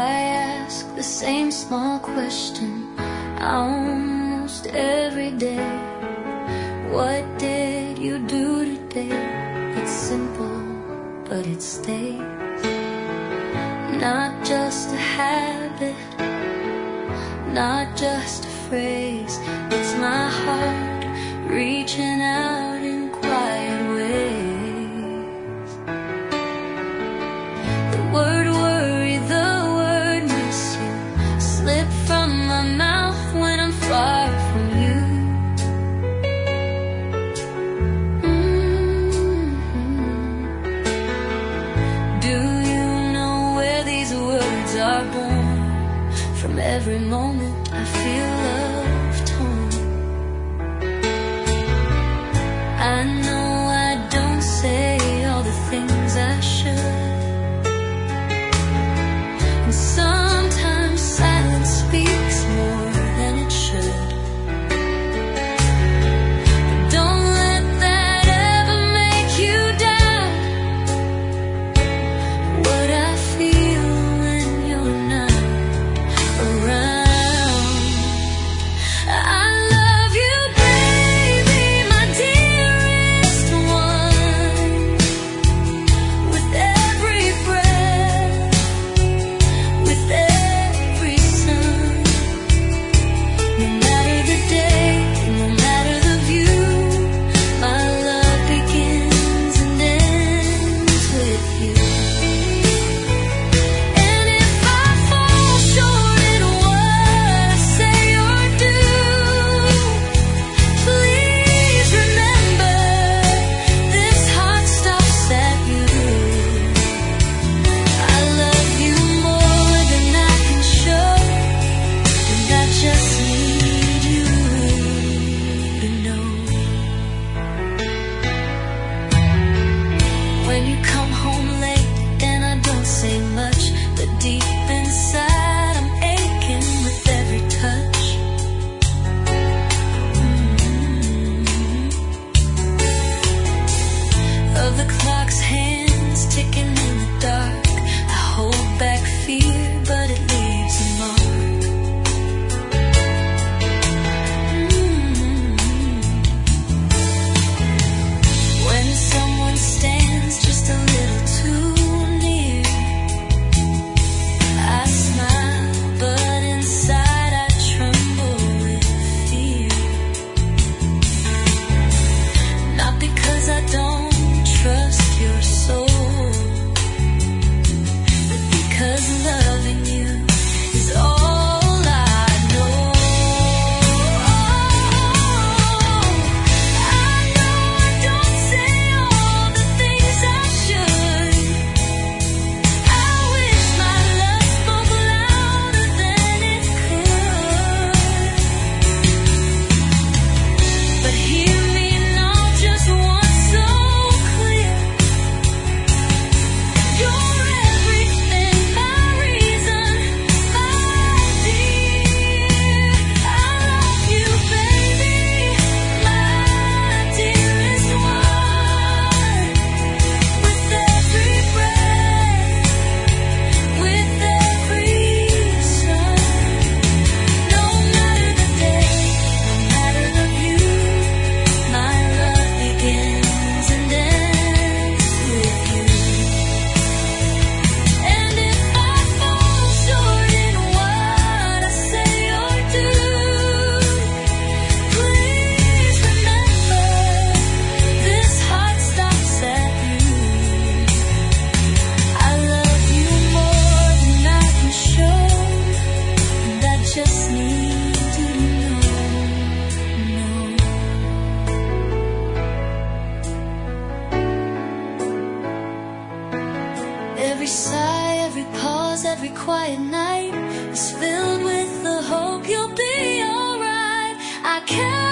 I ask the same small question almost every day. What did you do today? It's simple, but it stays. Not just a habit, not just a phrase. It's my heart reaching out in quiet ways. The word worry, the word miss you, slip from my mouth when I'm far from you. Do you know where these words are born? From every moment I feel love torn. I know I don't say all the things I should, and sometimes silence speaks more than it should. But don't let that ever make you doubt what I feel when you're not around. I love you, baby, my dearest one. With every breath, with every sun. No matter the day, no matter the view, my love begins and ends with you. And if I fall short in what I say or do, please remember this heart stops at you. I love you more than I can show, and I just need you to know. When you come home late and I don't say much, but deep inside I'm aching with every touch. Of the clock's hands ticking in the dark, I hold back fear, but it leaves a mark. When someone stands just a little too near, I smile, but inside I tremble with fear. Not because I don't trust your soul, but because loving you is all I know. I know I don't say all the things I should. I wish my love spoke louder than it could. But hear me now just once so clear. You're everything, my reason, my dear. I love you, baby, my dearest one. With every breath, with every sun. No matter the day, no matter the view, my love begins and ends with you. And if I fall short in what I say or do, please remember this heart stops at you. I love you more than I can show, and I just need to know. Every sigh, every pause, every quiet night is filled with the hope you'll be alright. I can't